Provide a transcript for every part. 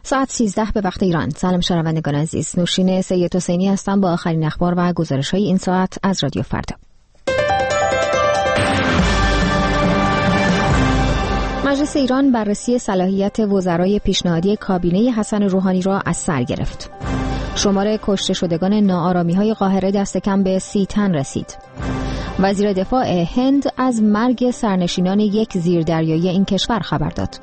ساعت 13 به وقت ایران. سلام شنوندگان عزیز، نوشین سید حسینی هستم با آخرین اخبار و گزارش‌های این ساعت از رادیو فردا. مجلس ایران بررسی صلاحیت وزرای پیشنهادی کابینه حسن روحانی را از سر گرفت. شمار کشته شدگان ناآرامی‌های قاهره دست کم به 30 تن رسید. وزیر دفاع هند از مرگ سرنشینان یک زیردریایی این کشور خبر داد.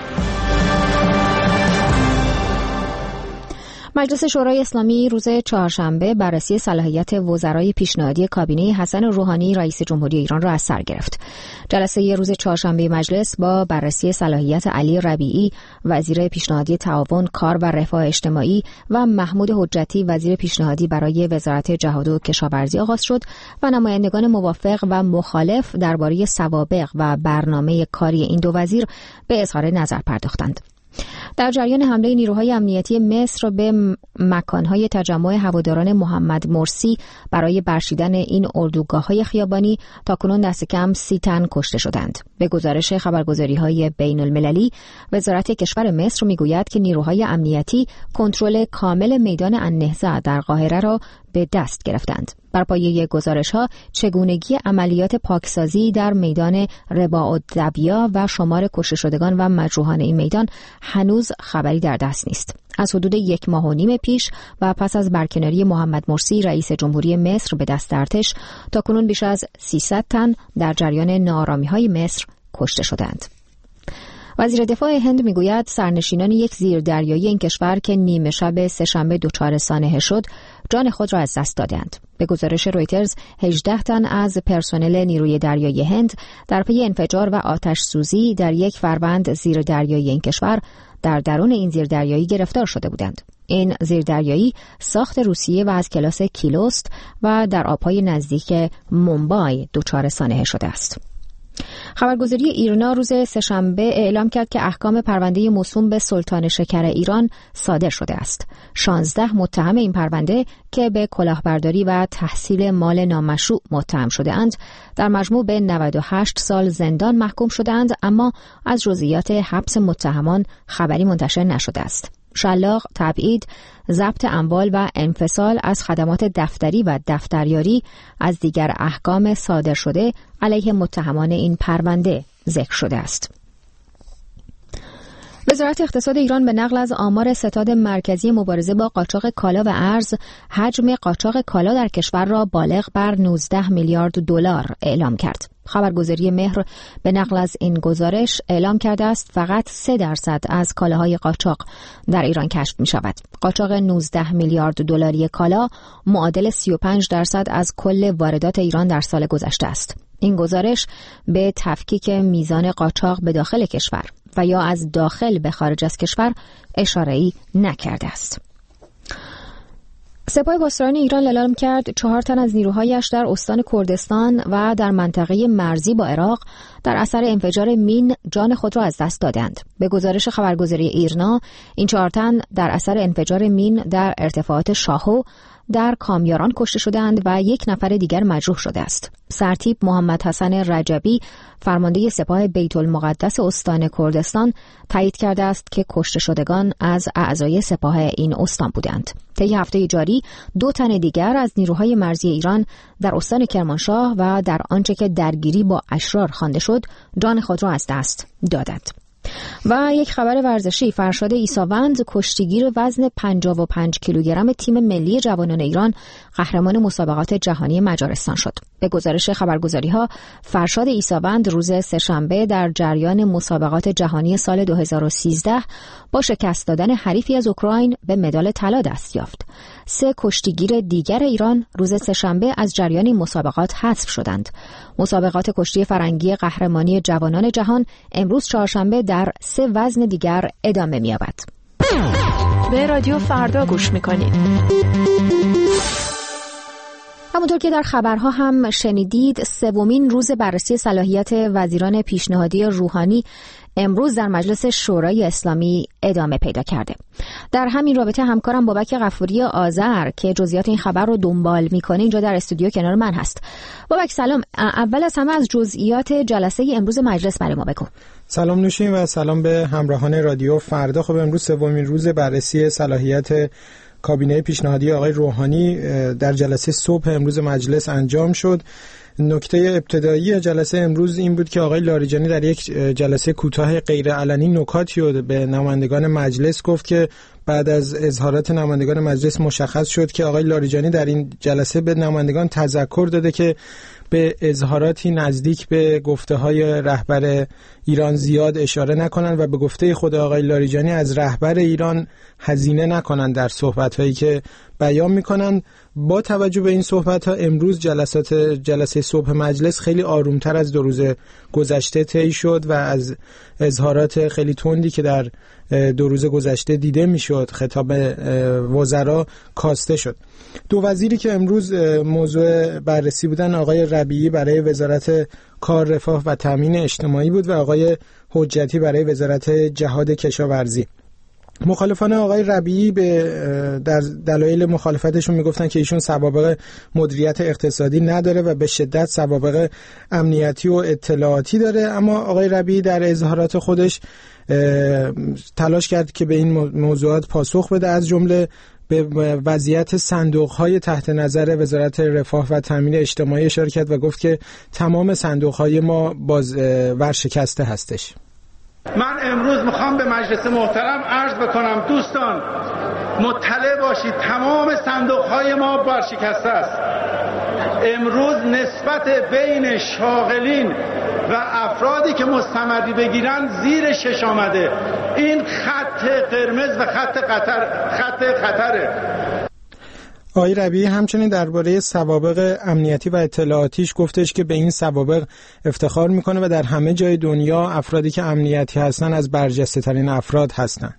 مجلس شورای اسلامی روز چهارشنبه بررسی صلاحیت وزرای پیشنهادی کابینه حسن روحانی رئیس جمهوری ایران را از سر گرفت. جلسه روز چهارشنبه مجلس با بررسی صلاحیت علی ربیعی وزیر پیشنهادی تعاون، کار و رفاه اجتماعی و محمود حجتی وزیر پیشنهادی برای وزارت جهاد و کشاورزی آغاز شد و نمایندگان موافق و مخالف درباره سوابق و برنامه کاری این دو وزیر به اظهار نظر پرداختند. در جریان حمله نیروهای امنیتی مصر به مکانهای تجمع هواداران محمد مرسی برای برچیدن این اردوگاه‌های خیابانی تاکنون دست کم 30 تن کشته شدند. به گزارش خبرگزاری‌های بین‌المللی، وزارت کشور مصر می‌گوید که نیروهای امنیتی کنترل کامل میدان النهضه در قاهره را به دست گرفتند. بر پایه گزارش‌ها چگونگی عملیات پاکسازی در میدان رباع الدبیا و شمار کشته شدگان و مجروحان این میدان هنوز خبری در دست نیست. از حدود 1.5 ماه پیش و پس از برکناری محمد مرسی رئیس جمهوری مصر به دست ارتش، تاکنون بیش از 300 تن در جریان ناآرامی‌های مصر کشته شدند. وزیر دفاع هند میگوید سرنشینان یک زیردریایی این کشور که نیمه شب سه‌شنبه دچار سانحه شد، جان خود را از دست دادند. به گزارش رویترز 18 تن از پرسنل نیروی دریایی هند در پی انفجار و آتش سوزی در یک فروند زیردریایی این کشور در درون این زیردریایی گرفتار شده بودند. این زیردریایی ساخت روسیه و از کلاس کیلوست و در آبهای نزدیک مومبای دچار سانحه شده است. خبرگزاری ایرنا روز سه‌شنبه اعلام کرد که احکام پرونده موسوم به سلطان شکر ایران صادر شده است. 16 متهم این پرونده که به کلاهبرداری و تحصیل مال نامشروع متهم شده اند در مجموع به 98 سال زندان محکوم شده اند، اما از جزئیات حبس متهمان خبری منتشر نشده است. شلاق، تبعید، ضبط اموال و انفصال از خدمات دفتری و دفتریاری از دیگر احکام صادر شده علیه متهمان این پرونده ذکر شده است. وزارت اقتصاد ایران به نقل از آمار ستاد مرکزی مبارزه با قاچاق کالا و ارز، حجم قاچاق کالا در کشور را بالغ بر 19 میلیارد دلار اعلام کرد. خبرگزاری مهر به نقل از این گزارش اعلام کرده است فقط 3% از کالاهای قاچاق در ایران کشف می شود. قاچاق 19 میلیارد دلاری کالا معادل 35% از کل واردات ایران در سال گذشته است. این گزارش به تفکیک میزان قاچاق به داخل کشور و یا از داخل به خارج از کشور اشاره‌ای نکرده است. سپاه پاسداران ایران اعلام کرد 4 تن از نیروهایش در استان کردستان و در منطقه مرزی با عراق در اثر انفجار مین جان خود را از دست دادند. به گزارش خبرگزاری ایرنا، این 4 تن در اثر انفجار مین در ارتفاعات شاهو در کامیاران کشته شدند و 1 نفر دیگر مجروح شده است. سرتیپ محمد حسن رجبی، فرمانده سپاه بیت المقدس استان کردستان، تایید کرده است که کشته شدگان از اعضای سپاه این استان بودند. طی هفته جاری 2 تن دیگر از نیروهای مرزی ایران در استان کرمانشاه و در آنچه که درگیری با اشرار خوانده شد جان خود را از دست دادند. و یک خبر ورزشی، فرشاد عیساوند کشتیگیر وزن 55 کیلوگرم تیم ملی جوانان ایران قهرمان مسابقات جهانی مجارستان شد. به گزارش خبرگزاری‌ها، فرشاد عیساوند روز سه‌شنبه در جریان مسابقات جهانی سال 2013 با شکست دادن حریفی از اوکراین به مدال طلا دست یافت. 3 کشتیگیر دیگر ایران روز سه‌شنبه از جریان این مسابقات حذف شدند. مسابقات کشتی فرنگی قهرمانی جوانان جهان امروز چهارشنبه در 3 وزن دیگر ادامه می‌یابد. به رادیو فردا گوش می‌کنید. همونطور که در خبرها هم شنیدید، سومین روز بررسی صلاحیت وزیران پیشنهادی روحانی امروز در مجلس شورای اسلامی ادامه پیدا کرده. در همین رابطه همکارم بابک غفوری آذر که جزئیات این خبر رو دنبال میکنه اینجا در استودیو کنار من هست. بابک سلام، اول از همه از جزئیات جلسه امروز مجلس برای ما بگو. سلام نوشین و سلام به همراهان رادیو فردا. خب امروز سومین روز بررسی صلاحیت کابینه پیشنهادی آقای روحانی در جلسه صبح امروز مجلس انجام شد. نکته ابتدایی جلسه امروز این بود که آقای لاریجانی در یک جلسه کوتاه غیر علنی نکاتی رو به نمایندگان مجلس گفت که بعد از اظهارات نمایندگان مجلس مشخص شد که آقای لاریجانی در این جلسه به نمایندگان تذکر داده که به اظهاراتی نزدیک به گفته‌های رهبر ایران زیاد اشاره نکنند و به گفته خود آقای لاریجانی از رهبر ایران هزینه نکنند در صحبت‌هایی که بیان می‌کنند. با توجه به این صحبت‌ها امروز جلسه صبح مجلس خیلی آرومتر از 2 روز گذشته طی شد و از اظهارات خیلی تندی که در 2 روز گذشته دیده می‌شد خطاب وزرا کاسته شد. 2 وزیری که امروز موضوع بررسی بودن آقای ربیعی برای وزارت کار، رفاه و تامین اجتماعی بود و آقای حجتی برای وزارت جهاد کشاورزی. مخالفان آقای ربیعی در دلایل مخالفتشون میگفتن که ایشون سوابق مدیریت اقتصادی نداره و به شدت سوابق امنیتی و اطلاعاتی داره، اما آقای ربیعی در اظهارات خودش تلاش کرد که به این موضوعات پاسخ بده، از جمله به وضعیت صندوق‌های تحت نظر وزارت رفاه و تامین اجتماعی اشاره کرد و گفت که تمام صندوق‌های ما باز ورشکسته هستش. من امروز میخوام به مجلس محترم عرض بکنم دوستان مطلع باشید تمام صندوق‌های ما ورشکسته است. امروز نسبت بین شاغلین و افرادی که مستمدی بگیرن زیر 6 آمده. این خط قرمز و خط خطره. آقای ربیعی همچنین درباره سوابق امنیتی و اطلاعاتیش گفتش که به این سوابق افتخار میکنه و در همه جای دنیا افرادی که امنیتی هستن از برجسته ترین افراد هستن.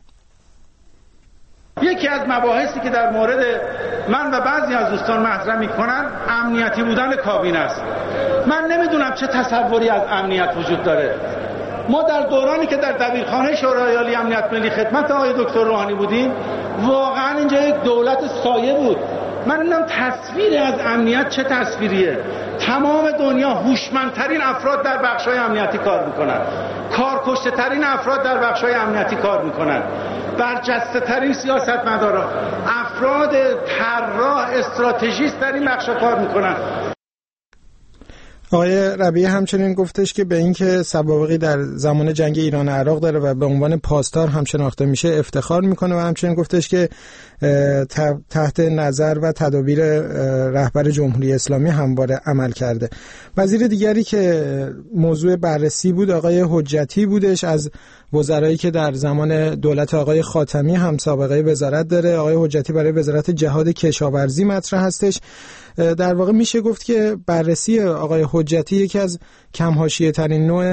یکی از مباحثی که در مورد من و بعضی از دوستان مطرح میکنن امنیتی بودن کابینه است. من نمیدونم چه تصوری از امنیت وجود داره. ما در دورانی که در دبیرخانه شورای عالی امنیت ملی خدمت آقای دکتر روحانی بودیم واقعا اینجا یک دولت سایه بود. من نمیدونم تصویری از امنیت چه تصویریه. تمام دنیا هوشمندترین افراد در بخش‌های امنیتی کار میکنن، کارکشته‌ترین افراد در بخش‌های امنیتی کار میکنن، برجسته‌ترین سیاستمداران، افراد طراح استراتژیست در این بخش‌ها کار میکنن. آقای ربیعی همچنین گفتش که به اینکه سوابقی در زمان جنگ ایران و عراق داره و به عنوان پاسدار هم شناخته میشه افتخار میکنه و همچنین گفتش که تحت نظر و تدابیر رهبر جمهوری اسلامی همواره عمل کرده. وزیر دیگری که موضوع بررسی بود آقای حجتی بودش، از وزرایی که در زمان دولت آقای خاتمی هم سابقه وزارت داره. آقای حجتی برای وزارت جهاد کشاورزی مطرح هستش. در واقع میشه گفت که بررسی آقای حجتی یکی از کم حاشیه ترین نوع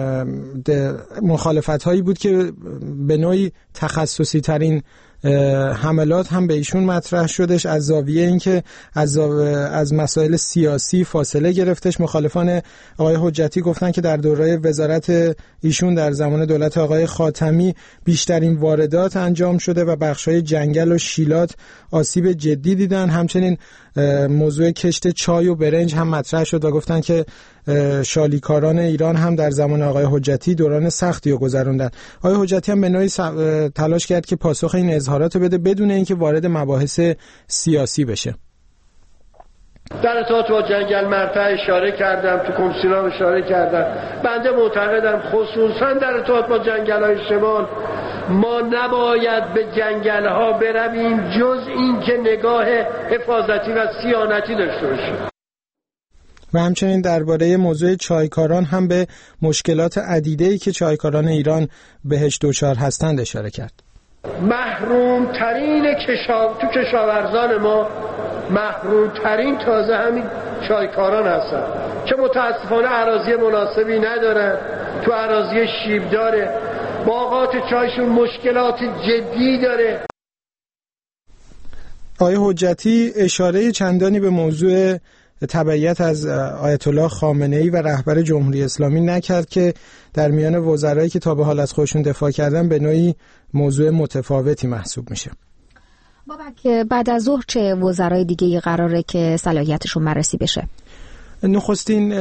مخالفت هایی بود که به نوعی تخصصی ترین حملات هم به ایشون مطرح شدش، از زاویه اینکه از مسائل سیاسی فاصله گرفتش. مخالفان آقای حجتی گفتن که در دوره وزارت ایشون در زمان دولت آقای خاتمی بیشترین واردات انجام شده و بخش‌های جنگل و شیلات آسیب جدی دیدن. همچنین موضوع کشت چای و برنج هم مطرح شد و گفتن که شالیکاران ایران هم در زمان آقای حجتی دوران سختی رو گذروندن. آقای حجتی هم به نوعی تلاش کرد که پاسخ این اظهارات رو بده بدون اینکه وارد مباحث سیاسی بشه. در ارتباط با جنگل مرتع اشاره کردم، تو کمیسیون اشاره کردم. بنده معتقدم خصوصا در ارتباط با جنگل‌های شمال ما نباید به جنگل‌ها برویم جز این که نگاه حفاظتی و صیانتی داشته باشیم. و همچنین درباره موضوع چایکاران هم به مشکلات عدیده‌ای که چایکاران ایران بهش دچار هستند اشاره کرد. محروم ترین تو کشاورزان ما محروم ترین تازه همین چایکاران هستن که متاسفانه اراضی مناسبی ندارن، تو اراضی شیب داره، باغات چایشون مشکلات جدی داره. آقای حجتی اشاره چندانی به موضوع تبعیت از آیت الله خامنه‌ای و رهبر جمهوری اسلامی نکرد که در میان وزرایی که تا به حال از خودشون دفاع کردن به نوعی موضوع متفاوتی محسوب میشه. بابک، بعد از ظهر چه وزرای دیگه قراره که صلاحیتشون بررسی بشه؟ نخستین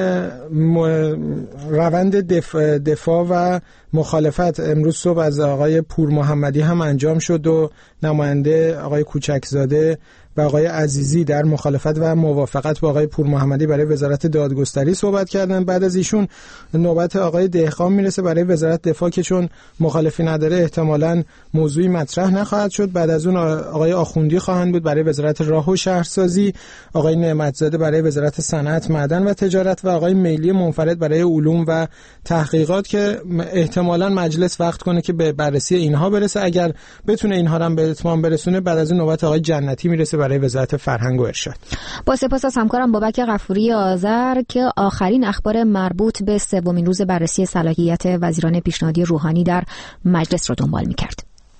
روند دفاع و مخالفت امروز صبح از آقای پور محمدی هم انجام شد و نماینده آقای کوچکزاده و آقای عزیزی در مخالفت و موافقت با آقای پور محمدی برای وزارت دادگستری صحبت کردن. بعد از ایشون نوبت آقای دهقان میرسه برای وزارت دفاع که چون مخالفی نداره احتمالاً موضوعی مطرح نخواهد شد. بعد از اون آقای آخوندی خواهند بود برای وزارت راه و شهرسازی، آقای نعمتزاده برای وزارت صنعت، معدن و تجارت و آقای میلی منفرد برای علوم و تحقیقات که احتمالاً مجلس وقت کنه که به بررسی اینها برسه. اگر بتونه اینها رو به اتمام برسونه بعد از اون نوبت آقای جنتی میرسه برای وزارت فرهنگ و ارشاد. با سپاس از همکارم بابک غفوری آذر که آخرین اخبار مربوط به سومین روز بررسی صلاحیت وزیران پیشنهادی روحانی در مجلس رو دنبال می‌کرد.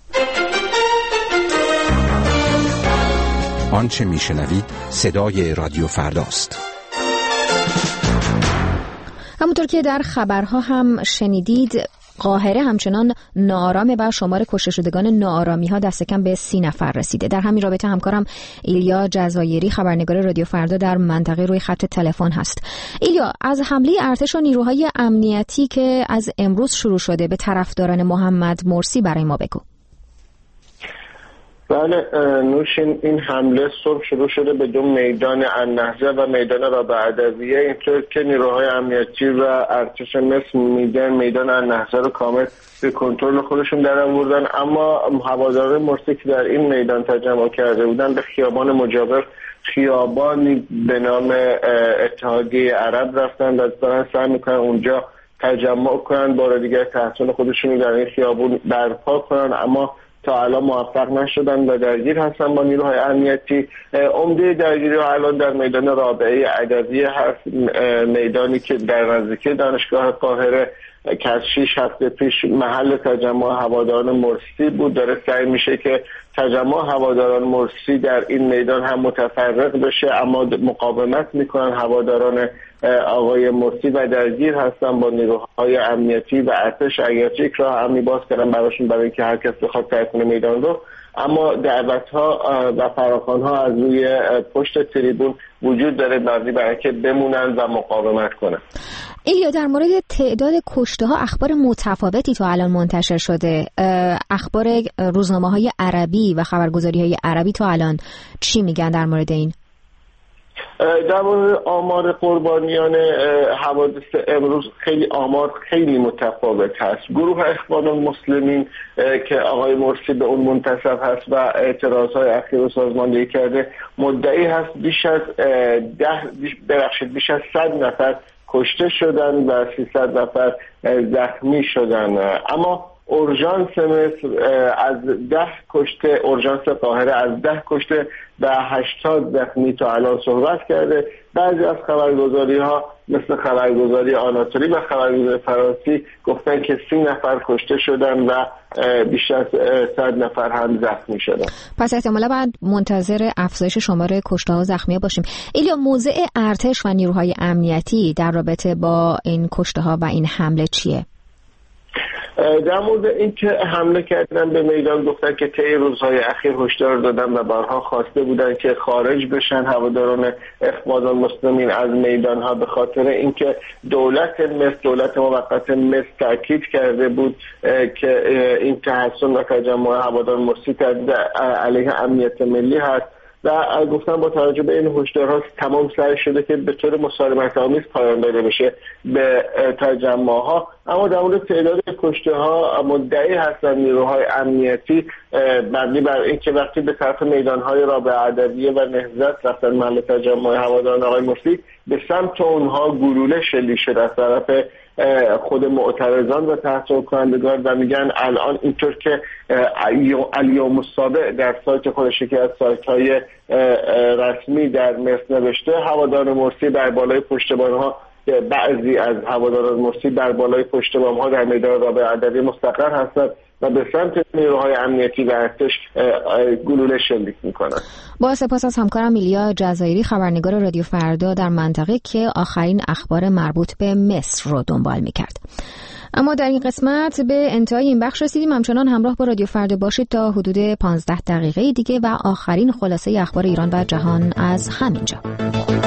آنچه میشنوید صدای رادیو فرداست. همونطور که در خبرها هم شنیدید، قاهره همچنان ناآرامه و شمار کشته شدگان ناآرامی‌ها دست کم به 30 نفر رسیده. در همین رابطه همکارم ایلیا جزایری خبرنگار رادیو فردا در منطقه روی خط تلفن هست. ایلیا، از حمله ارتش و نیروهای امنیتی که از امروز شروع شده به طرفداران محمد مرسی برای ما بگو. بله نوشین، این حمله صبح شروع شده به دو میدان النهضه و میدان رابعه ادویه، اینطور که نیروهای امنیتی و ارتش مصر میدان النهضه رو کامل به کنترل خودشون در آوردن، اما هواداران مرسی که در این میدان تجمع کرده بودن به خیابان مجاور، خیابانی به نام اتحادیه عرب رفتن و دارن سعی میکنن اونجا تجمع کنن، بار دیگر تحصیل خودشون در این خیابون برپا کنن، اما تا الان موفق نشدن و درگیر هستن با نیروهای امنیتی. عمده درگیری ها الان در میدان رابعه ادویه هست، میدانی که در نزدیکی دانشگاه قاهره که از 6 هفته پیش محل تجمع هواداران مرسی بود. داره سعی میشه که تجمع هواداران مرسی در این میدان هم متفرق بشه، اما مقاومت میکنن هواداران آقای مرسی و درگیر هستن با نیروهای امنیتی و ارتش. اگرچه یک راه امنی باز کردن براشون برای اینکه هر کس بخواد ترک کنه میدان رو، اما دعوت‌ها و فراخوان‌ها از روی پشت تریبون وجود داره مبنی بر اینکه بمونن و مقاومت کنن. ایلیا، در مورد تعداد کشته‌ها اخبار متفاوتی تا الان منتشر شده. اخبار روزنامه‌های عربی و خبرگزاری‌های عربی تا الان چی میگن در مورد این؟ در مورد آمار قربانیان حوادث امروز آمار خیلی متفاوت هست. گروه اخوان المسلمین که آقای مرسی به اون منتسب هست و اعتراضهای اخیر رو سازماندهی کرده، مدعی هست بیش از 100 نفر کشته شدن و 300 نفر زخمی شدن. اما اورژانس مصر از 10 کشته، اورژانس قاهره از 10 کشته و 80 زخمی تا الان صحبت کرده. بعضی از خبرگزاری‌ها مثل خبرگزاری آناتولی و خبرگزاری فرانسی گفتن که 30 نفر کشته شدن و بیش از 100 نفر هم زخمی شدن. پس احتمالا بعد منتظر افزایش شمار کشته ها و زخمی ها باشیم. ایلیا، موضع ارتش و نیروهای امنیتی در رابطه با این کشته ها و این حمله چیه؟ در مورد این که حمله کردن به میدان گفتن که طی روزهای اخیر هشدار دادن و بارها خواسته بودن که خارج بشن هواداران اخوان المسلمین از میدان ها، به خاطر اینکه دولت موقت مصر تاکید کرده بود که این تحصن و تجمع هواداران مرسی علیه امنیت ملی هست و گفتن با توجه به این هشدارها تمام سعی شده که به طور مسالمت‌آمیز پایان داده بشه به تجمع‌ها. اما در مورد تعداد کشته‌ها مدعی هستند نیروهای امنیتی مبنی بر اینکه وقتی به طرف میدان‌های رابعه ادویه و نهضت رفتن محل تجمع هواداران آقای مرسی، به سمت اونها گلوله شلیک شده از طرف خود معترضان و تحصیل کنندگان و میگن الان اینطور که الیوم السابع در سایت خودش که از سایت‌های رسمی در مصر نوشته، هواداران مرسی بر بالای پشتبان‌ها بعضی از هواداران مرسی در بالای پشت بام‌ها در میدان رابعه عدویه مستقر هستند و به سمت نیروهای امنیتی و ارتش گلوله شلیک میکنند. با سپاس از همکارم ایلیا جزایری، خبرنگار رادیو فردا در منطقه که آخرین اخبار مربوط به مصر رو دنبال میکرد. اما در این قسمت به انتهای این بخش رسیدیم. همچنان همراه با رادیو فردا باشید تا حدود 15 دقیقه دیگه و آخرین خلاصه اخبار ایران و جهان از همینجا.